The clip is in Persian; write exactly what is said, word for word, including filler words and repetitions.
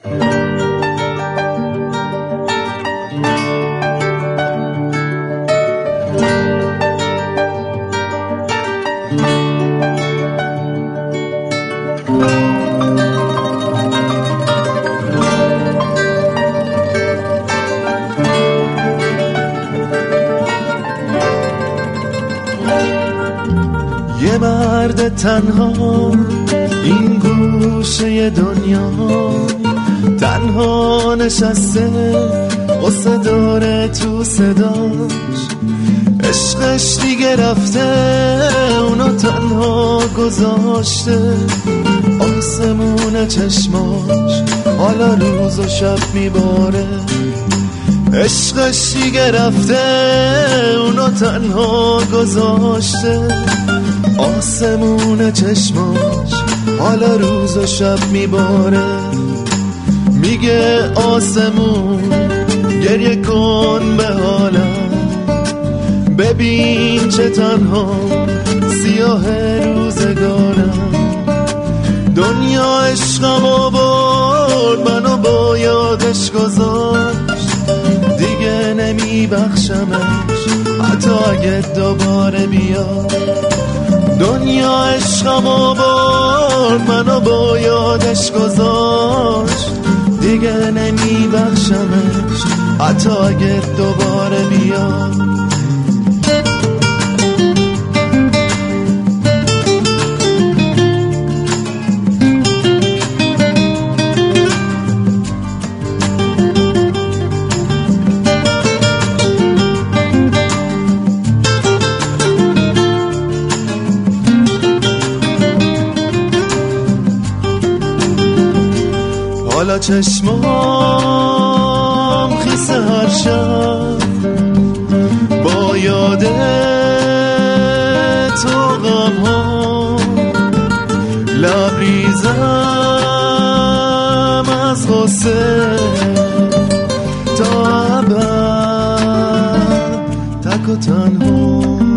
یه مرد تنها این گوشه دنیا، تنها نشسته قصه داره تو صداش، عشقش دیگه رفته اونو تنها گذاشته، آسمون چشماش حالا روز و شب میباره، عشقش دیگه رفته اونو تنها گذاشته، آسمون چشماش حالا روز و شب میباره، میگه آسمون گریه کن به حالم، ببین چه تنها سیاه روزگارم، دنیا عشقم آورد منو با یادش گذاشت، دیگه نمیبخشمش حتی اگه دوباره بیاد، دنیا عشقم آورد منو با یادش گذاشت، دیگه نمیبخشمش حتی اگه دوباره بیاد. حالا چشمام خیسه هر شب با یاد تو غم ها، لبریزم از غصه تا ابد تک و تنها.